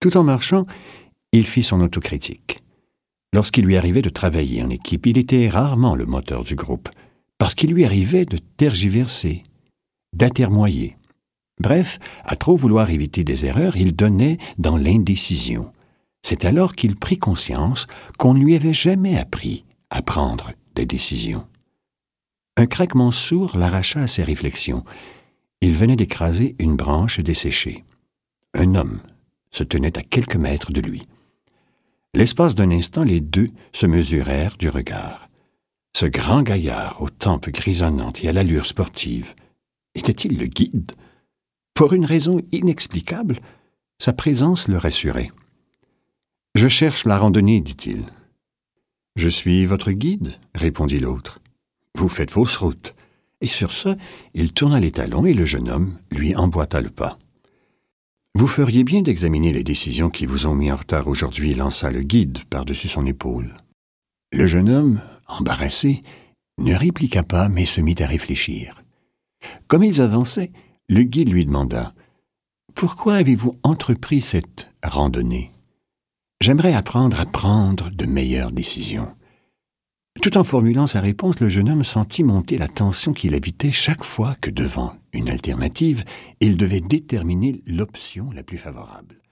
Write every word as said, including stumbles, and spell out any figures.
Tout en marchant, il fit son autocritique. Lorsqu'il lui arrivait de travailler en équipe, il était rarement le moteur du groupe, parce qu'il lui arrivait de tergiverser, d'atermoyer. Bref, à trop vouloir éviter des erreurs, il donnait dans l'indécision. C'est alors qu'il prit conscience qu'on ne lui avait jamais appris à prendre des décisions. Un craquement sourd l'arracha à ses réflexions. Il venait d'écraser une branche desséchée. Un homme se tenait à quelques mètres de lui. L'espace d'un instant, les deux se mesurèrent du regard. Ce grand gaillard aux tempes grisonnantes et à l'allure sportive, était-il le guide? Pour une raison inexplicable, sa présence le rassurait. « Je cherche la randonnée, dit-il. »« Je suis votre guide, répondit l'autre. Vous faites fausse route. » Et sur ce, il tourna les talons et le jeune homme lui emboîta le pas. « Vous feriez bien d'examiner les décisions qui vous ont mis en retard aujourd'hui, » lança le guide par-dessus son épaule. Le jeune homme, embarrassé, ne répliqua pas, mais se mit à réfléchir. Comme ils avançaient, le guide lui demanda « Pourquoi avez-vous entrepris cette randonnée? J'aimerais apprendre à prendre de meilleures décisions. » Tout en formulant sa réponse, le jeune homme sentit monter la tension qui l'habitait chaque fois que, devant une alternative, il devait déterminer l'option la plus favorable.